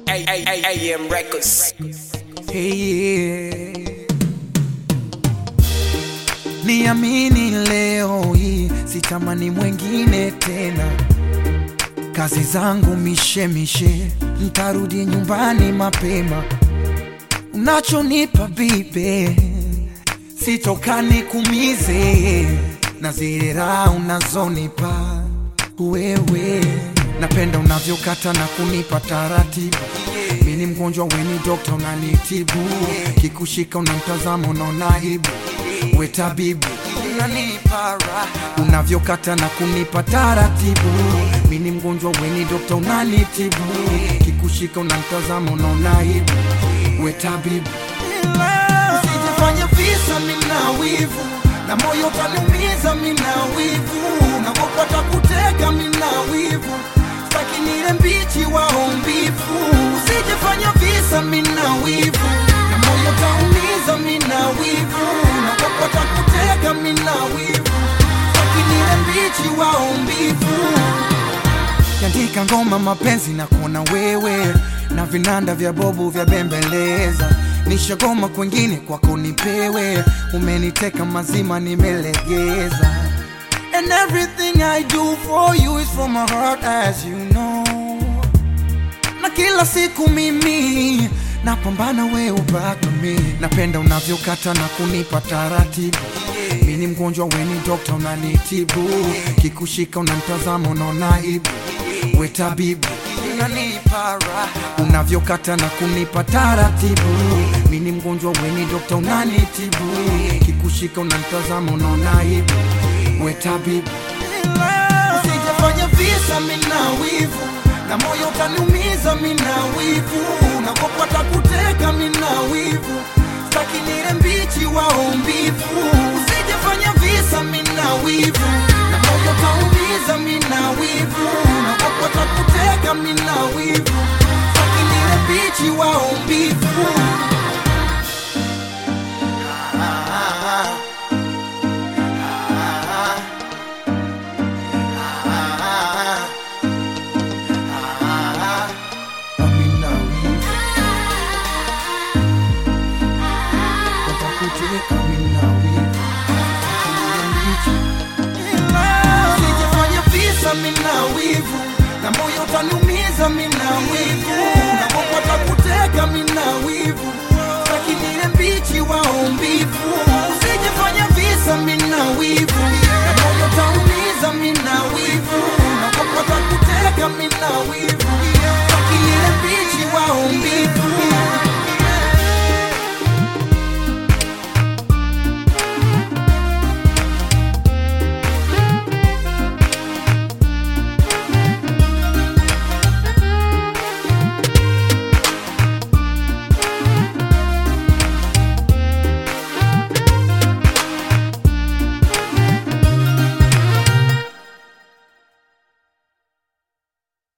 AM Records. Hey, niamini leo hii sitamani mwengine tena. Kazi zangu mishe, ntarudi nyumbani mapema. Unachonipa bibe sitokani kumize, na zile raha unazonipa wewe. Napenda unavyokata na kunipa taratibu. Mimi mgonjwa weni doctor unanitibu. Kikushika unamtazama unaona aibu. We tabibu unanipa raha. Unavyokata na kunipa taratibu. Mimi mgonjwa weni doctor unanitibu. Kikushika unamtazama unaona aibu. We tabibu usijifanye visa mina wivu, na moyo utaniumiza mina wivu. Nakopata kutega mina wivu, staki nile mbichi waombifu. Usijifanye visa mina wivu, na moyo utaumiza mina wivu. Nakopata kutega mina wivu, staki nile mbichi waombifu. Kiandika ngoma mapenzi na kuona wewe, na vinanda vya bobu vya bembeleza. Nishagoma kwengine kwako nipewe, umeniteka mazima nimelegeza. And everything I do for you is from my heart, as you know. Na kila siku mimi napambana we ubaki mimi. Napenda unavyokata na kunipa taratibu. Mimi mgonjwa weni doctor unanitibu. Kikushika unamtazama unaona aibu. We tabibu unanipa raha. Unavyokata na kunipa taratibu. Mimi mgonjwa weni doctor unanitibu. Kikushika unamtazama unaona aibu. We tabibu usijifanye visa mina wivu, na moyo utaniumiza mina wivu. Nakopata kuteka mina wivu, staki nile mbichi waombifu. Usijifanye visa mina wivu, na moyo utaumiza mina wivu. Nakopata kuteka mina wivu, staki nile mbichi waombifu. Usijifanye visa mina wivu, na moyo utaniumiza mina wivu. Nakopata kutega mina wivu, staki nile mbichi waombifu. Usijifanye visa mina wivu,